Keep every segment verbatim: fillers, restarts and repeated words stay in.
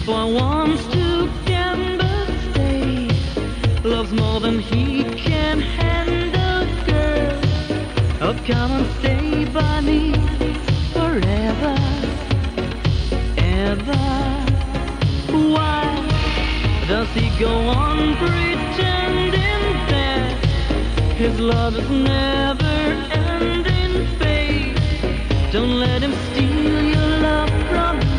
For once to gamble stay, loves more than he can handle, girl. Oh, come and stay by me forever, ever. Why does he go on pretending that his love is never ending, babe? Don't let him steal your love from me.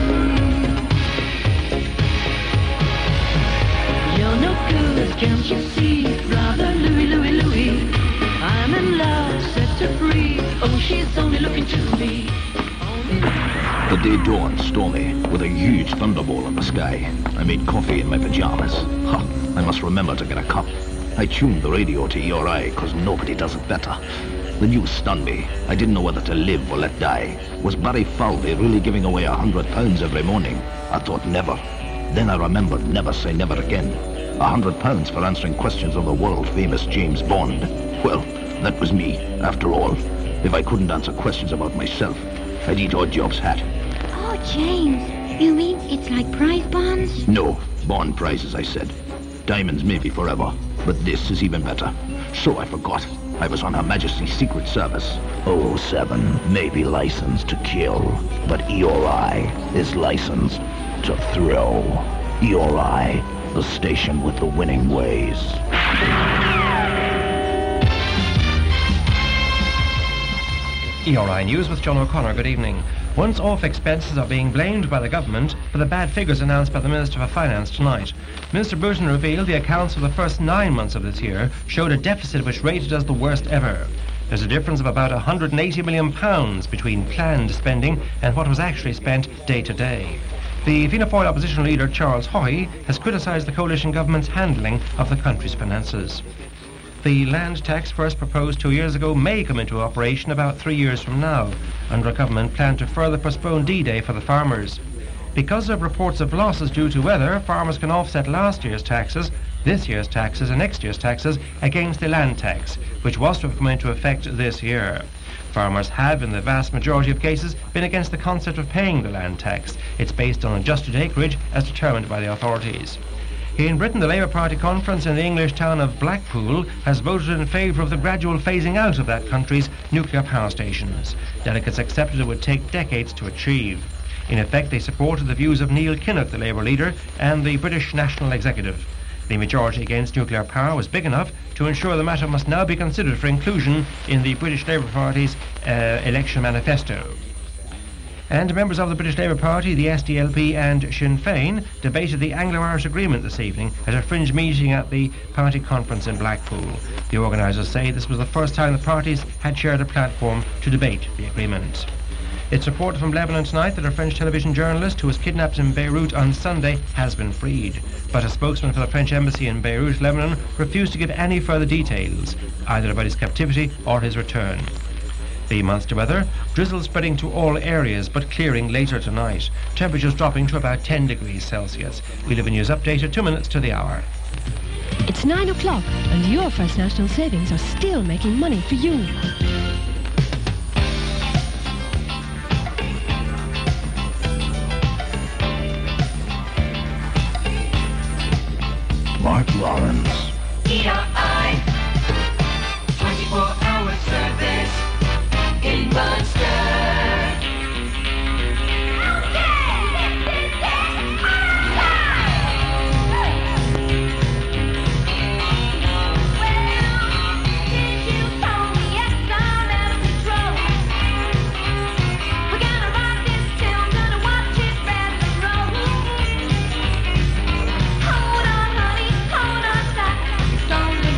You're no good, can't you see, brother Louie, Louie, Louie? I'm in love, set her free. Oh, she's only looking to me. The day dawned stormy, with a huge thunderball in the sky. I made coffee in my pajamas. Ha! I must remember to get a cup. I tuned the radio to E R I, because nobody does it better. The news stunned me. I didn't know whether to live or let die. Was Barry Falvey really giving away a hundred pounds every morning? I thought never. Then I remembered never say never again. A hundred pounds for answering questions of the world-famous James Bond. Well, that was me, after all. If I couldn't answer questions about myself, I'd eat Oddjob's hat. Oh, James, you mean it's like prize bonds? No, bond prizes, I said. Diamonds maybe forever, but this is even better. So I forgot. I was on Her Majesty's Secret Service. oh seven may be licensed to kill, but E R I is licensed to thrill. E R I, the station with the winning ways. E R I News with John O'Connor. Good evening. Once-off expenses are being blamed by the government for the bad figures announced by the Minister for Finance tonight. Minister Bruton revealed the accounts for the first nine months of this year showed a deficit which rated as the worst ever. There's a difference of about one hundred eighty million pounds between planned spending and what was actually spent day to day. The Fianna Fáil opposition leader Charles Haughey has criticised the coalition government's handling of the country's finances. The land tax first proposed two years ago may come into operation about three years from now, under a government plan to further postpone D-Day for the farmers. Because of reports of losses due to weather, farmers can offset last year's taxes, this year's taxes and next year's taxes against the land tax, which was to have come into effect this year. Farmers have, in the vast majority of cases, been against the concept of paying the land tax. It's based on adjusted acreage as determined by the authorities. In Britain, the Labour Party conference in the English town of Blackpool has voted in favour of the gradual phasing out of that country's nuclear power stations. Delegates accepted it would take decades to achieve. In effect, they supported the views of Neil Kinnock, the Labour leader, and the British National Executive. The majority against nuclear power was big enough to ensure the matter must now be considered for inclusion in the British Labour Party's uh, election manifesto. And members of the British Labour Party, the S D L P and Sinn Féin debated the Anglo-Irish Agreement this evening at a fringe meeting at the party conference in Blackpool. The organisers say this was the first time the parties had shared a platform to debate the agreement. It's reported from Lebanon tonight that a French television journalist who was kidnapped in Beirut on Sunday has been freed. But a spokesman for the French embassy in Beirut, Lebanon, refused to give any further details, either about his captivity or his return. The monster weather, drizzle spreading to all areas but clearing later tonight. Temperatures dropping to about ten degrees Celsius. We live in News Update at two minutes to the hour. It's nine o'clock and your First National Savings are still making money for you. Mark Lawrence. E R I, twenty-four hour service in Munster. Hold on, honey, hold on tight. It's gonna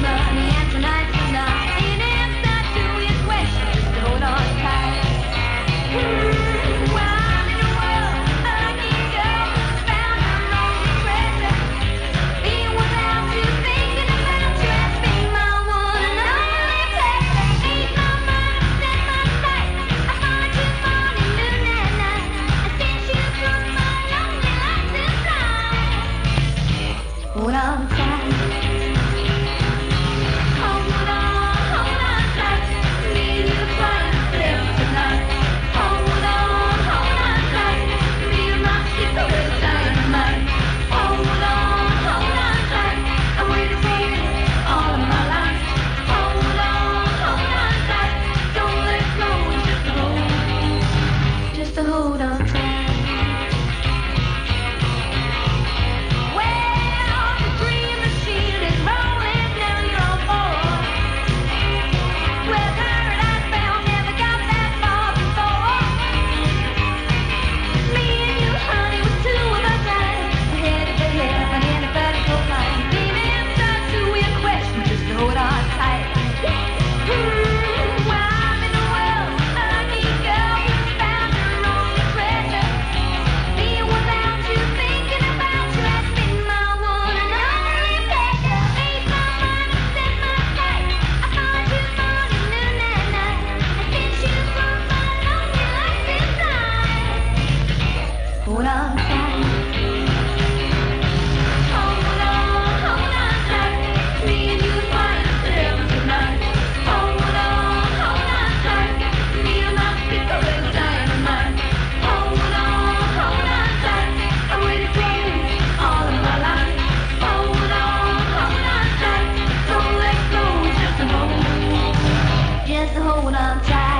hold on tight.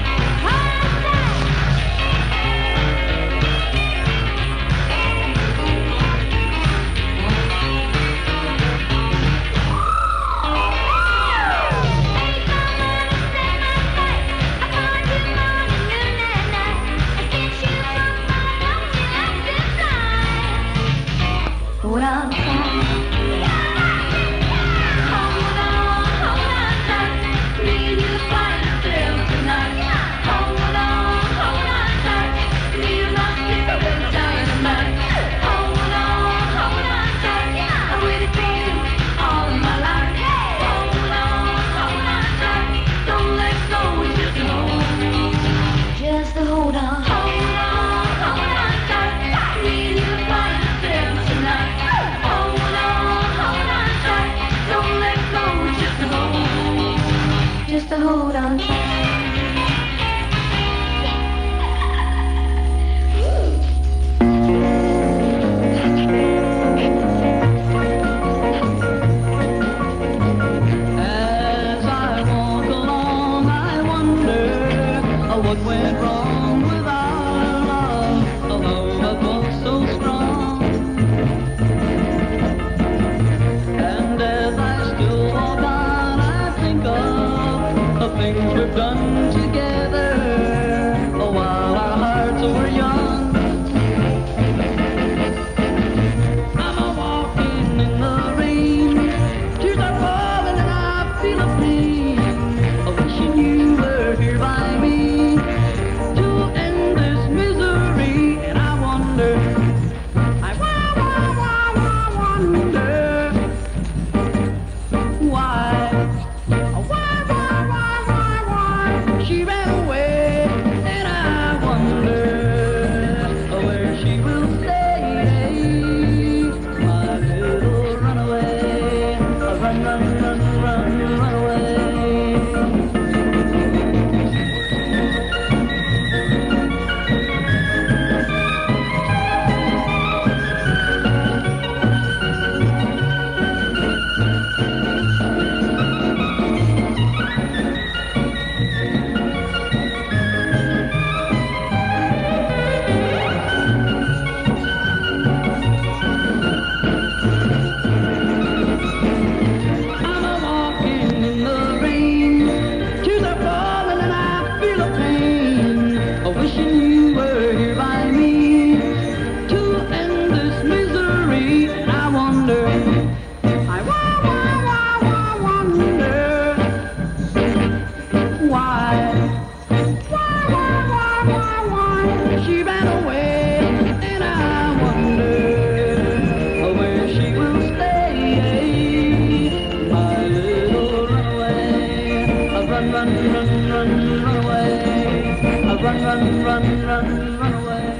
Hold on tight. Hold on, hold on tight. Need you to find yourself tonight. Hold on, hold on tight. Need you not to get down tonight. Hold on, hold on tight. I'm waiting for you all of my life. Hold on, hold on tight. Don't let go, just hold. Just hold on. Hold on, hold on tight. Need you to find yourself tonight. Just to hold on tight. As I walk along, I wonder uh, what went wrong with our love, although it was so strong. And as I still walk on, I think of the things we've done together uh, while our hearts were young. I'm a walking in the rain, tears are falling and I feel a pain, uh, wishing you were here by me to end this misery. And I wonder, I wa- wa- wa- wa- wonder why, uh, why, why, why, why, why she ran away. And I wonder uh, where she will stay, my little runaway. Uh, Run, run, run, run, run away. I'm a walking in the rain, tears are falling and I feel a pain, uh, wishing you were here by me to end this misery. And I wonder, I wa- wa- wa- wa- wonder why, why, why, why, why, why she ran away. And I wonder where she will stay, my little runaway. Uh, Run, run, run, run, run away. Uh, Run, run, run, run, run away.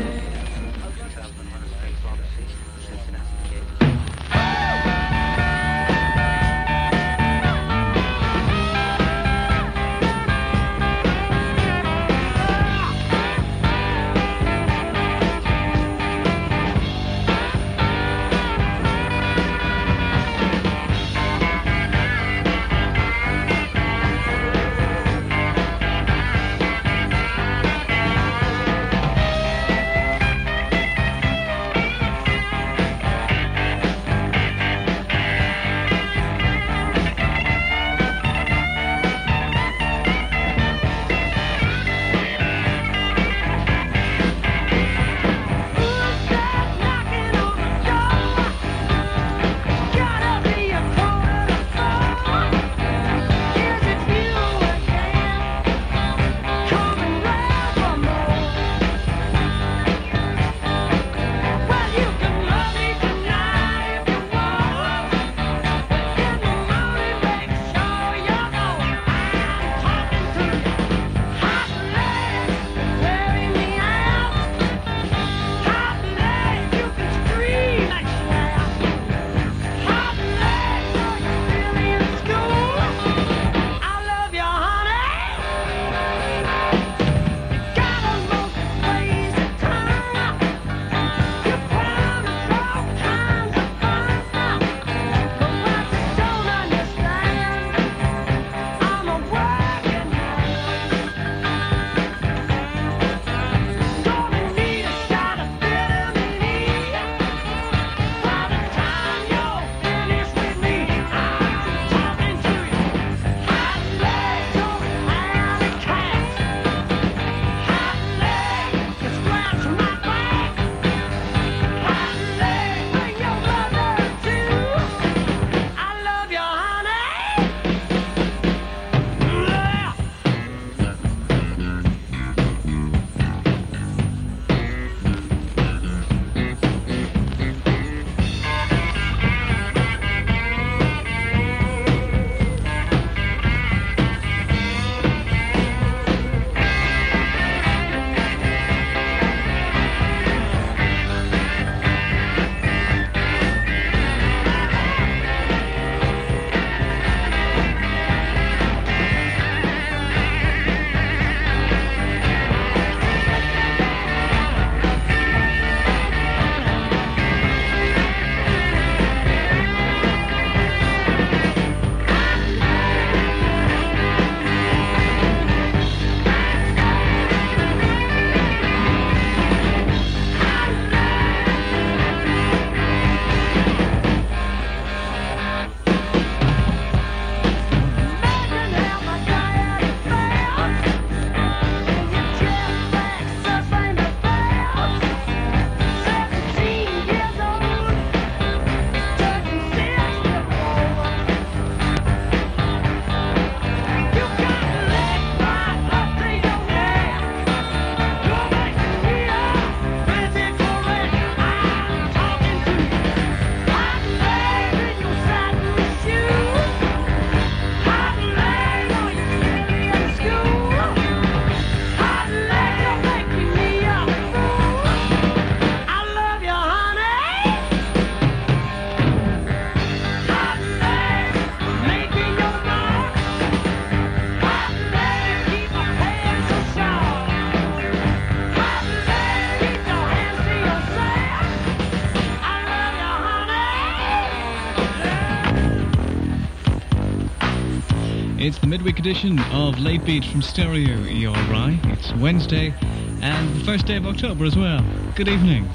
It's the midweek edition of Late Beat from Stereo E R I. It's Wednesday and the first day of October as well. Good evening.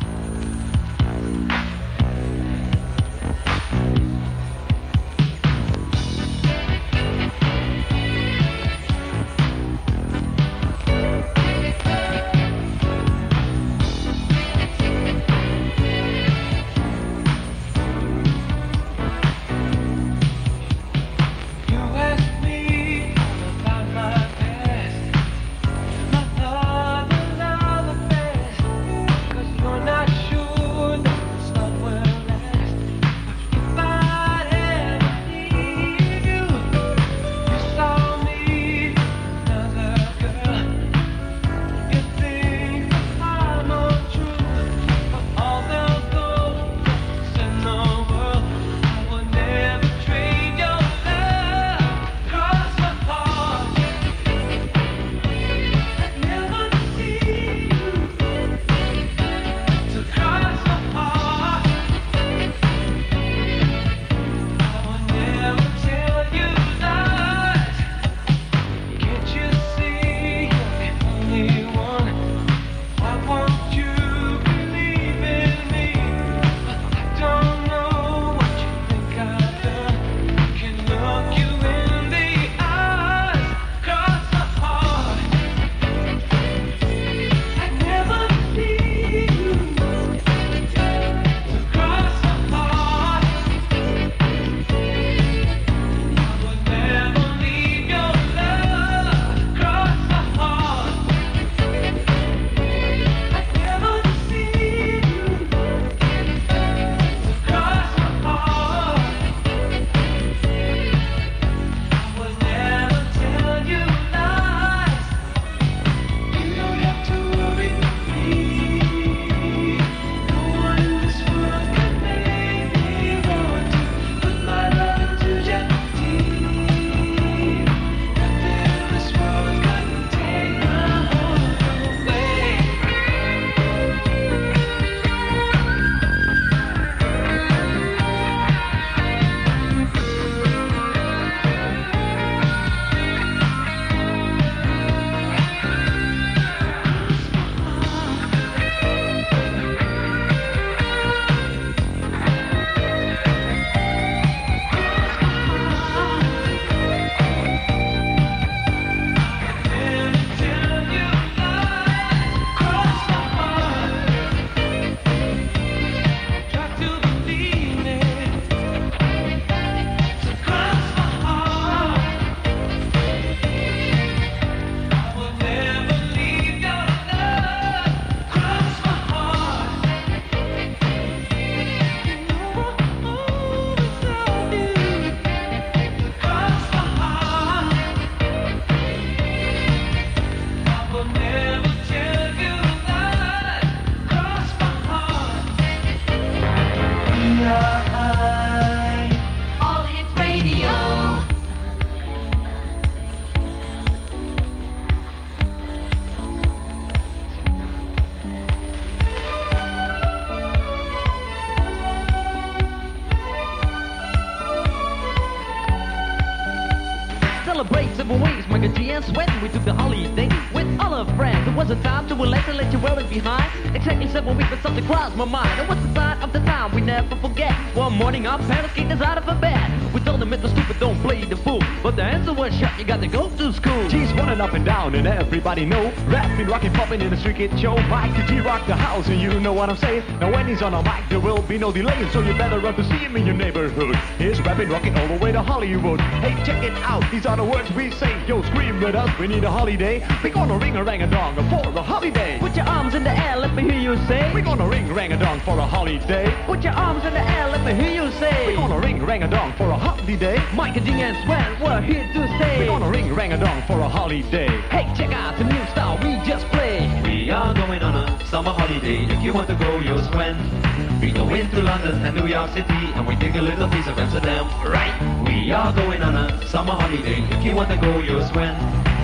Celebrate several ways, Mike and G and Sweat. We took the holiday with all our friends. It was a time to relax and let you wear it behind. Exactly seven weeks, but something crossed my mind. It was the sign of the time we never forget. One morning, our parents kicked us out of a bed. We told them it was stupid, don't play the fool. But the answer was shut, you got to go to school. G's running up and down, and everybody know. Rapping, rocking, popping in the street kid show. Mike and G rock the house, and you know what I'm saying. Now when he's on a mic, there will be no delay, so you better run to see him in your neighborhood. He's rapping, rocking all the way to Hollywood. Hey, check it out, these are the words we say. Yo, scream with us, we need a holiday. We're gonna ring a rang a dong for a holiday. Put your arms in the air, let me hear you say. We're gonna ring rang a dong for a holiday. Put your arms in the air, let me hear you say. We're gonna ring rang a dong for a holiday. Mike and Ding and Swan, we're here to say. We're gonna ring rang a dong for a holiday. Hey, check out the new style we just played. We are going on a summer holiday. If you want to go, you'll swim. We go into London and New York City, and we take a little piece of Amsterdam, right? We are going on a summer holiday. If you want to go, you'll swim.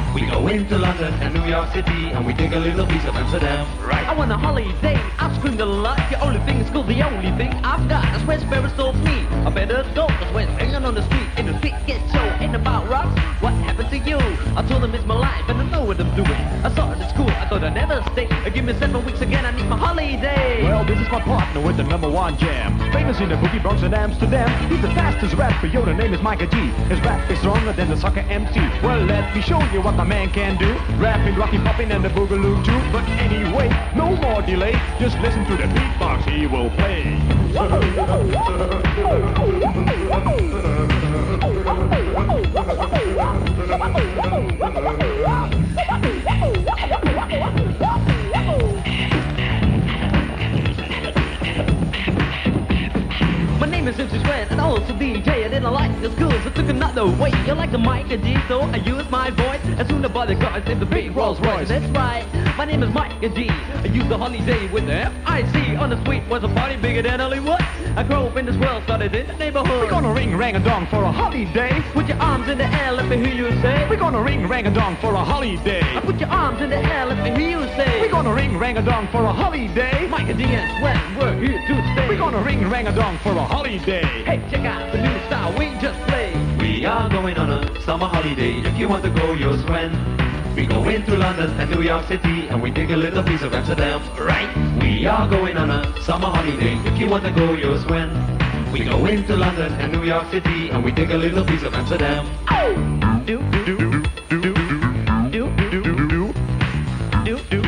We go into London and New York City, and we take a little piece of Amsterdam. Right. I want a holiday, I've screamed a lot. The only thing is cool, the only thing I've got. That's where Sparrows told me I better go. That's when hanging on the street in the street get show. Ain't about rocks, what happened to you? I told them it's my life and I know what I'm doing. I started school, I thought I'd never stay. Give me seven weeks again, I need my holiday. Well, this is my partner with the number one jam. Famous in the boogie Bronx and Amsterdam. He's the fastest rapper, yo, the name is Micah G. His rap is stronger than the sucker M C. Well, let me show you what my man can do. Rapping, rocking, popping, and the boogaloo too. But anyway, no more delay. Just listen to the beatbox he will play. My name is Simpson Sweat and also D J. I didn't like the schools, I took another way. You like the Micah G, so I used my voice. As soon as the guys in the big Rolls Royce. That's right, my name is Micah G. I used the holiday with the F I C. On the street was a party bigger than Hollywood. I grew up in this world, started in the neighborhood. We're gonna ring rang a dong for a holiday. Put your arms in the air, let me hear you say. We're gonna ring rang a dong for a holiday. Put your arms in the air, let me hear you say. We're gonna ring rang a dong for a holiday. Micah D and Sweat, we're here to stay. We're gonna ring rang a dong for a holiday. Hey, check out the new style we just played. We are going on a summer holiday. If you want to go, you'll swim. We go into London and New York City, and we take a little piece of Amsterdam. Right. We are going on a summer holiday. If you want to go, you'll swim. We go into London and New York City, and we take a little piece of Amsterdam. Oh! Do, do, do, do, do, do, do, do, do, do, do, do,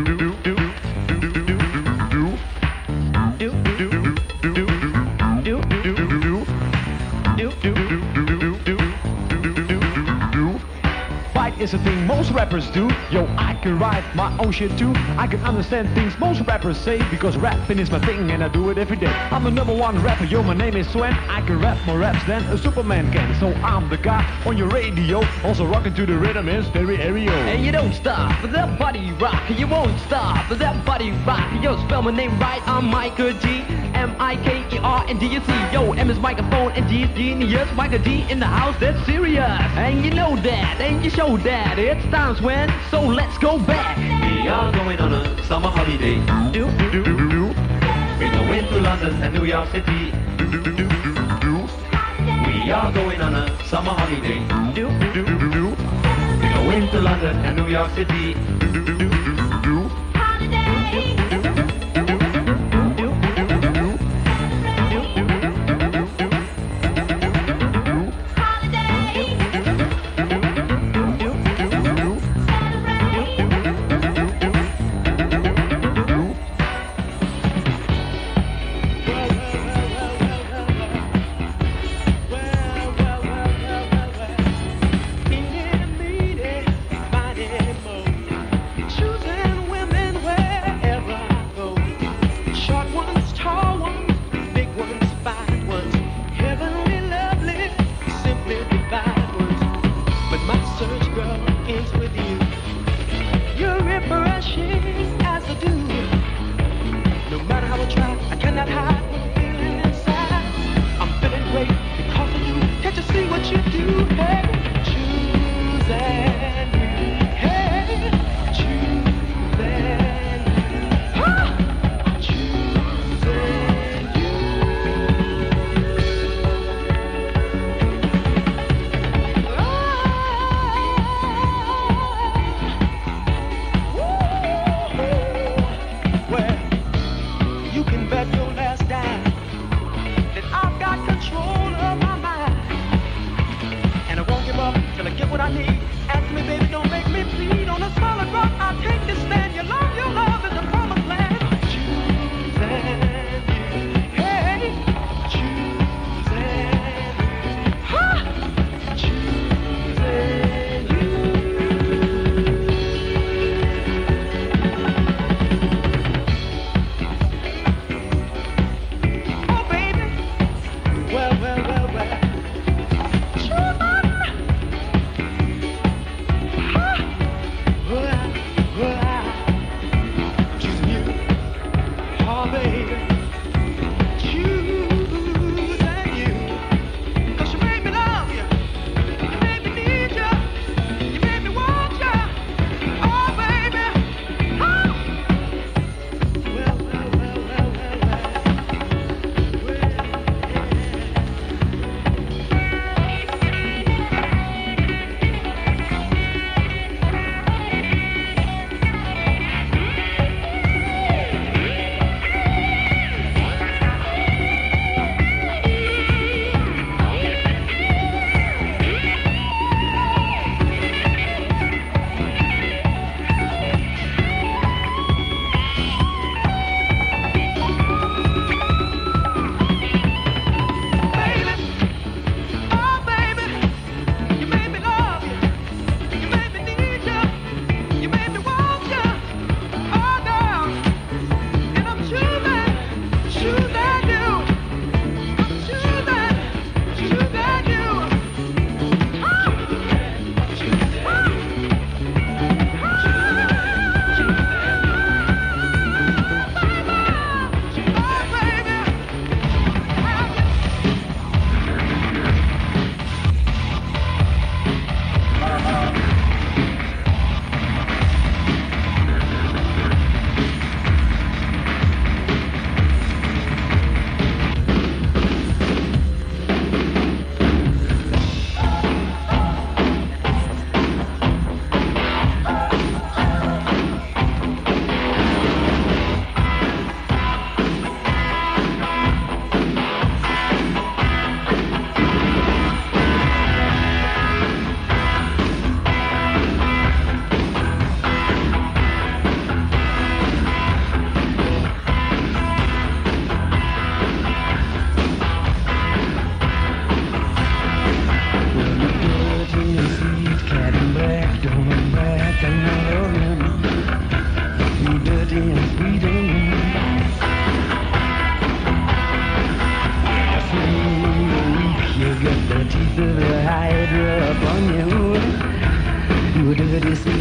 is a thing most rappers do. Yo, I can write my own shit too. I can understand things most rappers say, because rapping is my thing and I do it every day. I'm the number one rapper, yo, my name is Swen. I can rap more raps than a Superman can. So I'm the guy on your radio, also rocking to the rhythm in stereo. And you don't stop with that body rock. You won't stop with that body rock. Yo, spell my name right, I'm Micah G. M I K E R and D U C. Yo, M is microphone and G is genius. Micah D in the house, that's serious. And you know that, and you show that. It's times when, so let's go back. We are going on a summer holiday. Do, do, do, do, do. We go into London and New York City. Do, do, do, do, do, do. We are going on a summer holiday. Do, do, do, do, do. We go into London and New York City. Do, do, do, do, do, do. Holiday.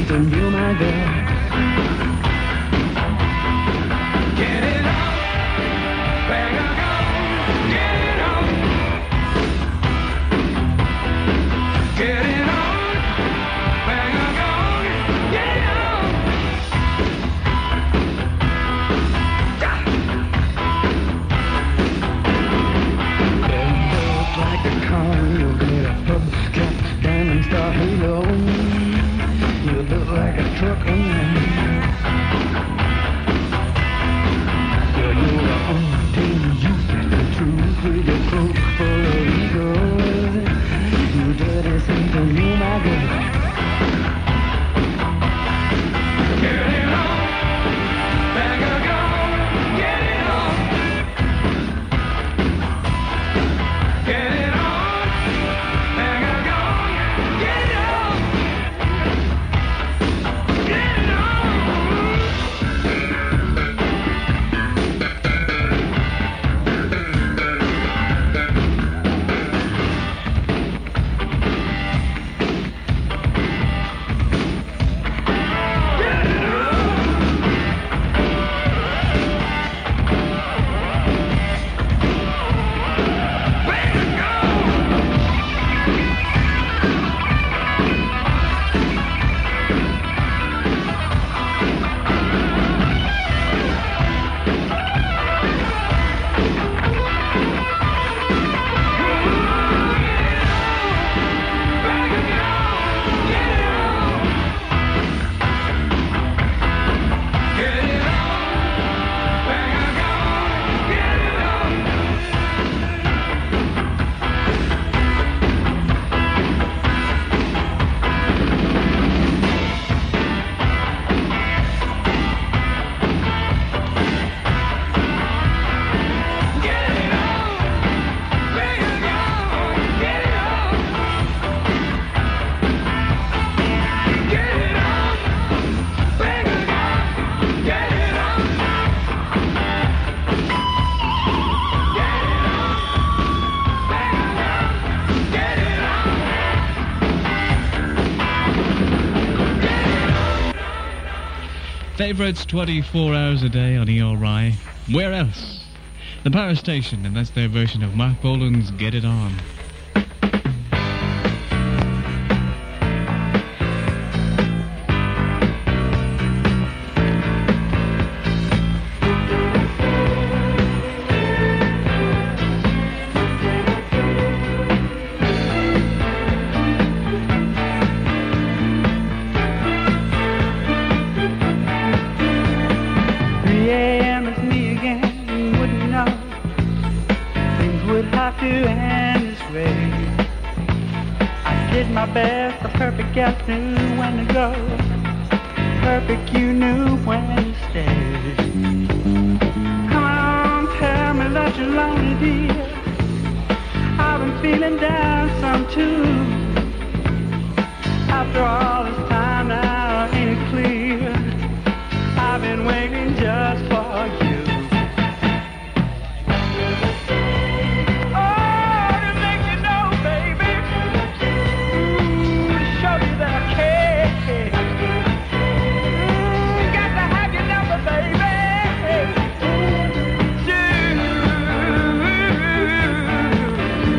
something new, my girl. Get it on, bang a gong, get it on. Get it on, bang a gong, get it on. Bells like a con, you'll get a hubcap, diamond star halo. You look like a trucker man. Well, you're the only thing you set the truth with your coat full of ego. You dirty simple, you my girl. Get it on, bang a gong, get it on. Get it on, bang a gong, get it on. Get it on. Favourites twenty-four hours a day on E R I. Where else? The Power Station, and that's their version of Mark Bolan's Get It On. three a.m. it's me again, you wouldn't know. Things would have to end this way. I did my best, the perfect guess knew when to go. Perfect, you knew when to stay. Come on, tell me that you're lonely, dear. I've been feeling down some too. After all this time now, ain't it clear? I've been waiting just for you. Oh, to make you know, baby. Ooh, to show you that I care. Ooh, got to have your number, baby.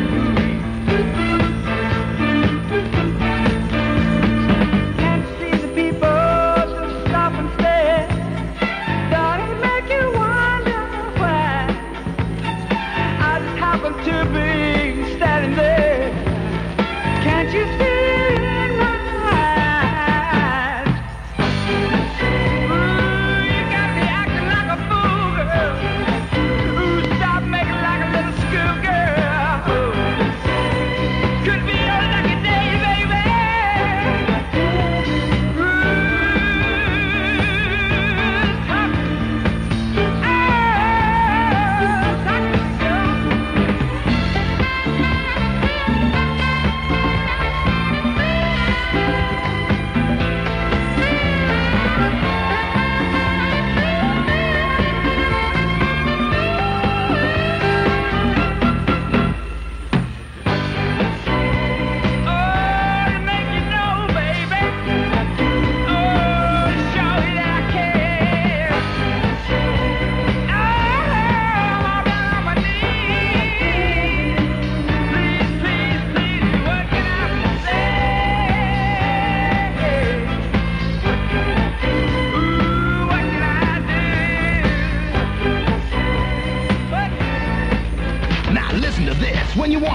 Can't see the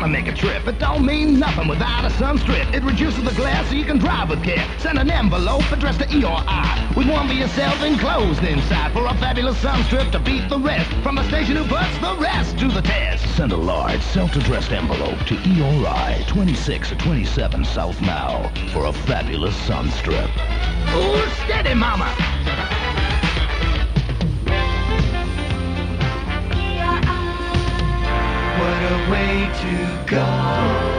wanna make a trip, it don't mean nothing without a sunstrip. It reduces the glare so you can drive with care. Send an envelope addressed to E or I with one for yourself enclosed inside for a fabulous sunstrip to beat the rest. From the station who puts the rest to the test. Send a large self-addressed envelope to E or I, twenty-six or twenty-seven South Mall for a fabulous sunstrip. Ooh, steady, mama! What a way to go.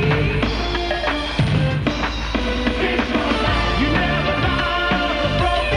Broken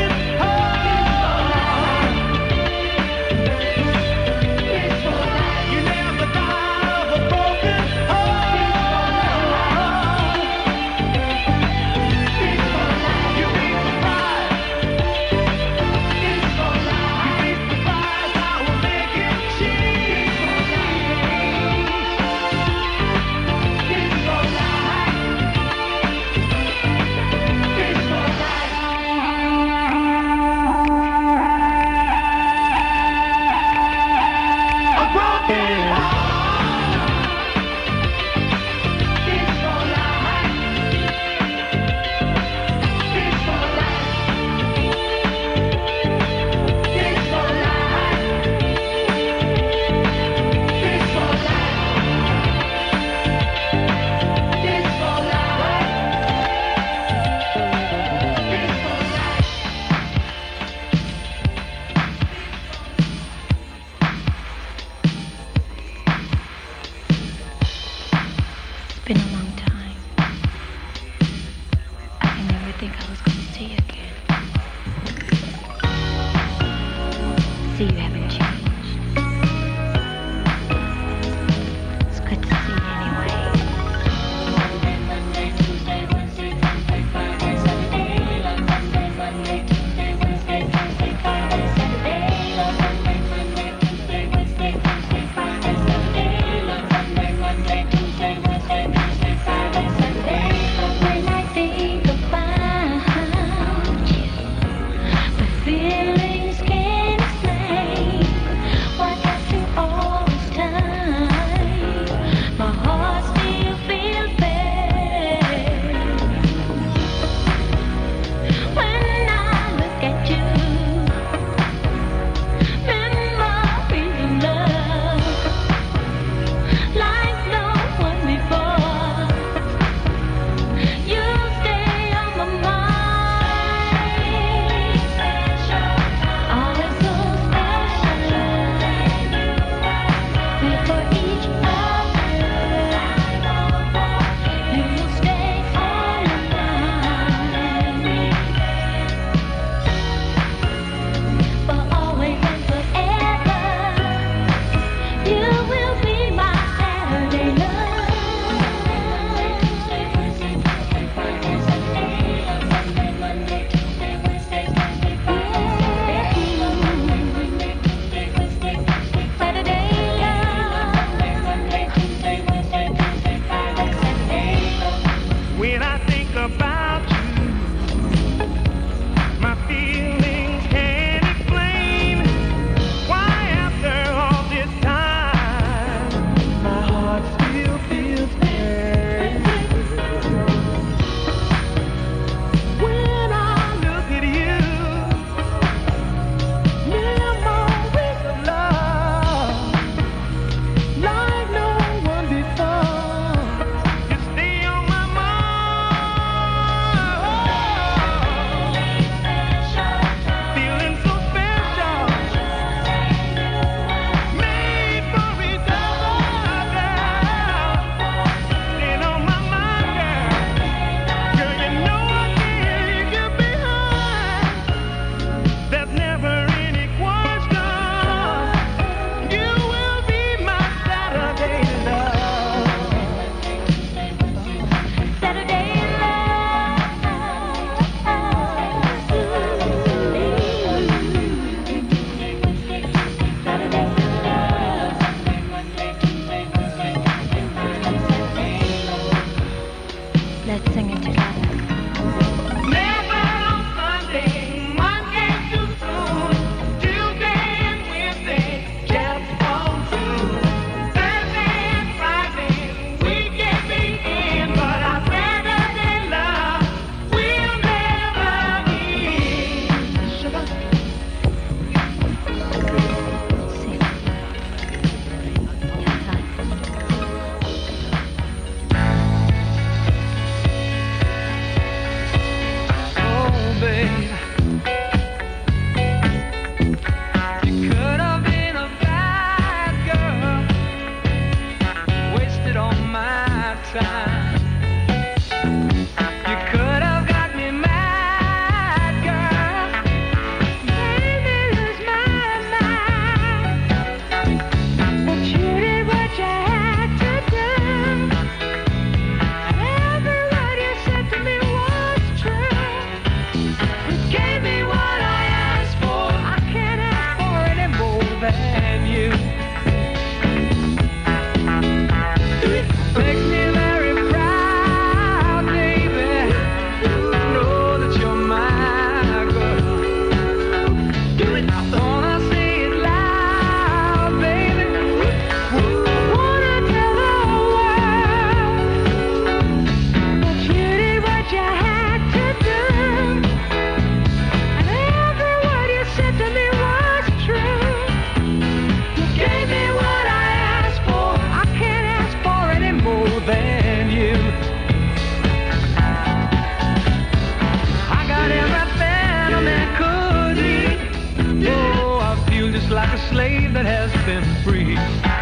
slave that has been free.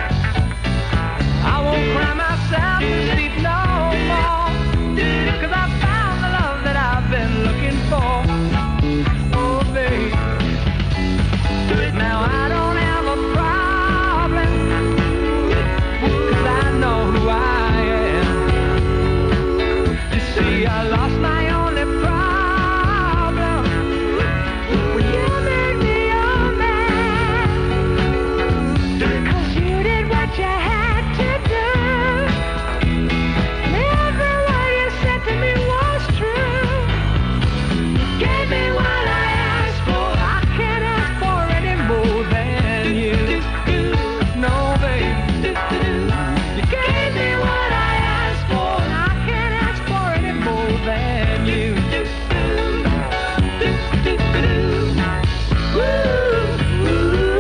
I won't cry myself to sleep no more, 'cause I found the love that I've been looking for. Oh, babe. Now I don't have a problem, 'cause I know who I am. You see, I lost my only problem when you made me your man. 'Cause you did what you had to do, and every word you said to me was true. You gave me what I asked for. I can't ask for any more than you. No, babe. You gave me what I asked for, and I can't ask for any more than you. Woo, woo,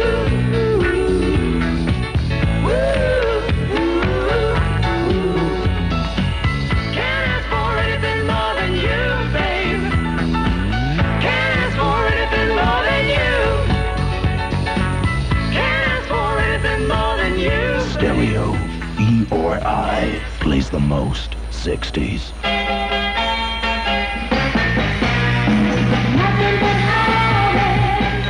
woo, woo. Can't ask for anything more than you, babe. Can't ask for anything more than you. Can't ask for anything more than you. Stereo, E or I, plays the most sixties. Nothing but heartache,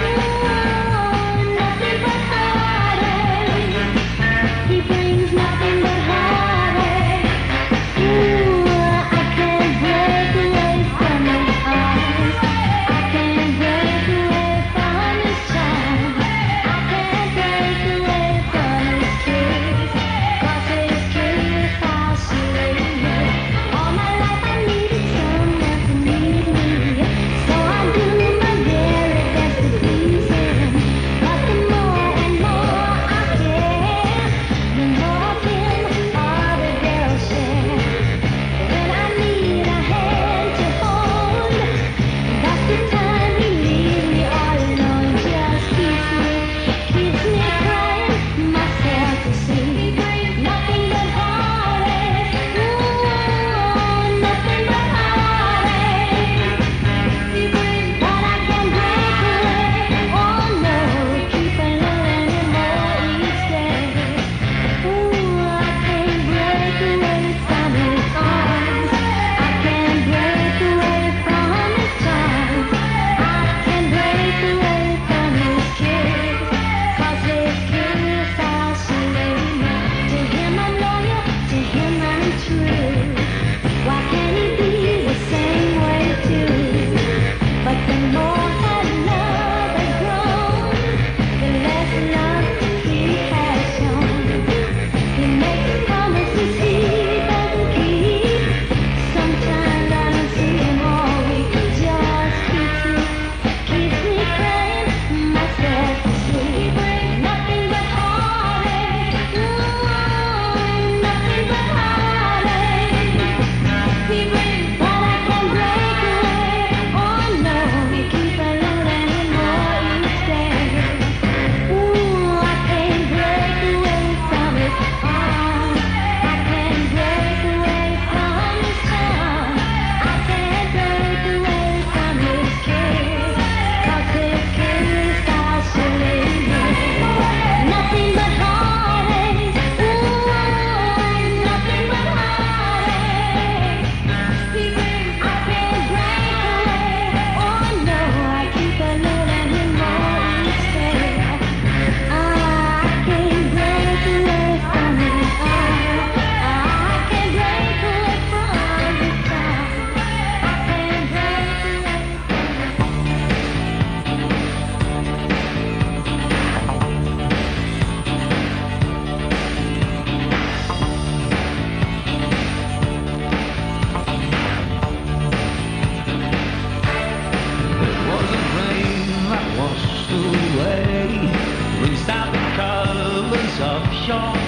nothing but heartache. He brings nothing but heartache. Ooh, I can't break away from his arms. I can't break away from his charm. I can't break away from his kiss, 'cause his kiss fascinates me. All my life I needed someone to need me, so I do my very best to please him. But the more and more I care, the more of him other girls share. When I need a hand to hold, that's the time he leaves me all alone. Just keeps me, keeps me crying myself to sleep. Nothing but heartache, ooh, nothing but heartache. But I can't break away, oh no, keep on learning more each day. Ooh, I can't break away from his arms. I can't break away from his charms. I can't break away from his kiss, 'cause his kiss fascinates me. To him I'm loyal, to him I'm true. Why can't he be the same way too? But the more that love has grown, the less love he has shown. He makes promises he doesn't keep. Sometimes I don't see him all week. Just keeps me, keeps me crying myself to sleep. Nothing but heartache, ooh, nothing but heartache. He brings, but I can't break away. Oh no, you keep on learning more each day. Ooh, I can't break away from his arms. I can't break away from his charm. I can't break away from his kiss, 'cause his kiss fascinates me. Nothing but heartache, ooh, nothing but heartache. He brings, I can't break away. Oh no, I keep on learning him more each day. I can't break away from his arms. I can't break away from his charm. I can't break away It wasn't rain that washed away, rinsed out the colors of your